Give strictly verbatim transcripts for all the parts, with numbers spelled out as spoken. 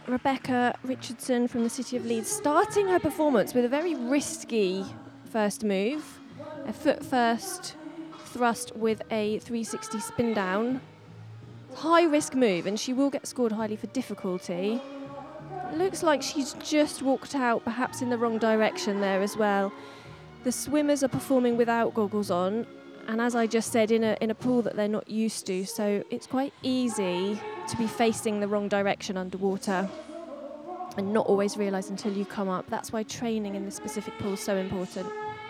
Rebecca Richardson from the City of Leeds, starting her performance with a very risky first move, a foot first thrust with a three sixty spin down. High risk move, and she will get scored highly for difficulty. It looks like she's just walked out, perhaps in the wrong direction there as well. The swimmers are performing without goggles on, and as I just said, in a in a pool that they're not used to, so it's quite easy to be facing the wrong direction underwater and not always realise until you come up. That's why training in this specific pool is so important.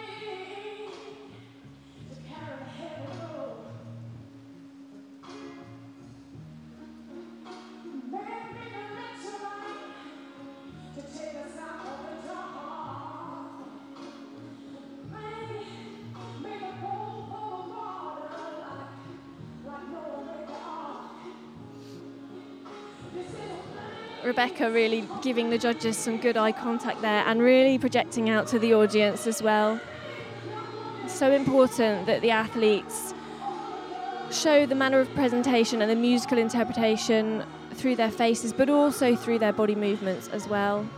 Rebecca really giving the judges some good eye contact there and really projecting out to the audience as well. It's so important that the athletes show the manner of presentation and the musical interpretation through their faces, but also through their body movements as well.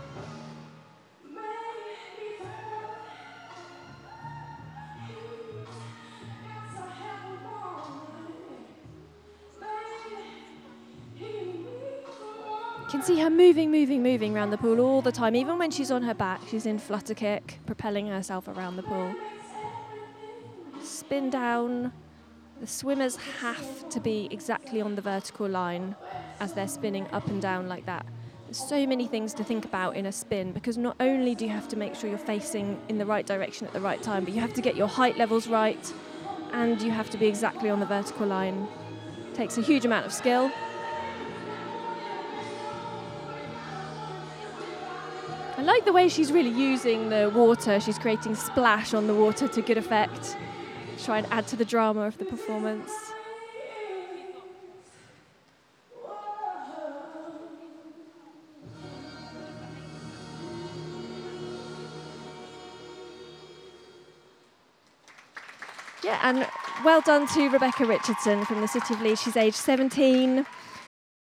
You can see her moving, moving, moving around the pool all the time. Even when she's on her back, she's in flutter kick, propelling herself around the pool. Spin down. The swimmers have to be exactly on the vertical line as they're spinning up and down like that. There's so many things to think about in a spin, because not only do you have to make sure you're facing in the right direction at the right time, but you have to get your height levels right, and you have to be exactly on the vertical line. It takes a huge amount of skill. I like the way she's really using the water. She's creating splash on the water to good effect. Try and add to the drama of the performance. Yeah, and well done to Rebecca Richardson from the City of Leeds. She's aged seventeen.